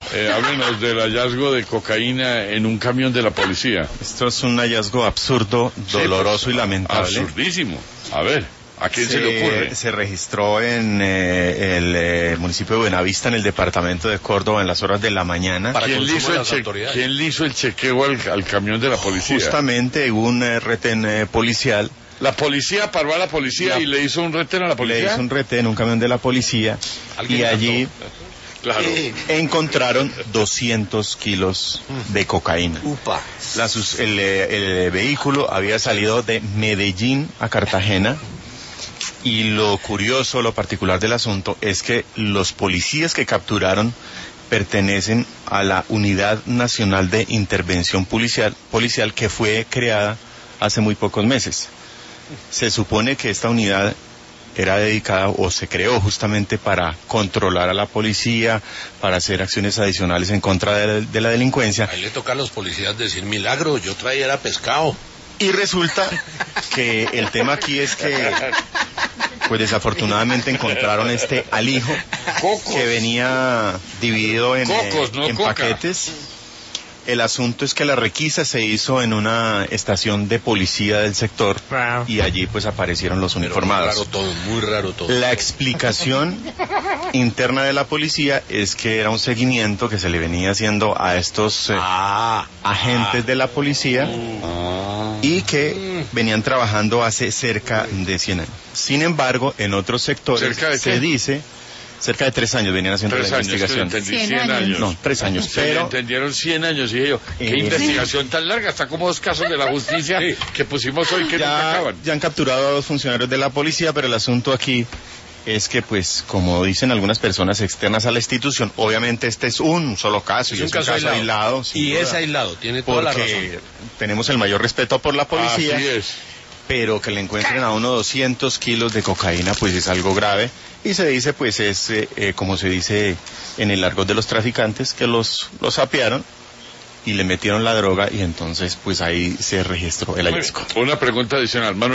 Háblenos del hallazgo de cocaína en un camión de la policía. Esto es un hallazgo absurdo, doloroso y lamentable. Absurdísimo. A ver, ¿a quién se le ocurre? Se registró en el municipio de Buenavista, en el departamento de Córdoba, en las horas de la mañana. ¿Quién le hizo el chequeo al camión de la policía? Justamente hubo un retén policial. La policía paró a la policía y le hizo un retén a la policía. Le hizo un retén, un camión de la policía, y allí encontraron 200 kilos de cocaína. Upa. El vehículo había salido de Medellín a Cartagena, y lo curioso, lo particular del asunto es que los policías que capturaron pertenecen a la Unidad Nacional de Intervención Policial que fue creada hace muy pocos meses. Se supone que esta unidad era dedicada o se creó justamente para controlar a la policía, para hacer acciones adicionales en contra de la delincuencia. Ahí le toca a los policías decir milagro, yo traía era pescado. Y resulta que el tema aquí es que, pues desafortunadamente encontraron este alijo que venía dividido en paquetes. El asunto es que la requisa se hizo en una estación de policía del sector y allí pues aparecieron los uniformados. Muy raro todo. La explicación interna de la policía es que era un seguimiento que se le venía haciendo a estos agentes de la policía y que venían trabajando hace cerca de 100 años. Sin embargo, en otros sectores se dice... Cerca de 3 años venían haciendo la investigación. 100 años. No, 3 años. Pero entendieron 100 años, y yo, qué investigación tan larga, está como 2 casos de la justicia que pusimos hoy que nunca acaban. Ya han capturado a 2 funcionarios de la policía, pero el asunto aquí es que, pues, como dicen algunas personas externas a la institución, obviamente este es un solo caso, y es un caso aislado. Y es aislado, tiene toda la razón. Porque tenemos el mayor respeto por la policía. Así es. Una pregunta adicional, Manuel.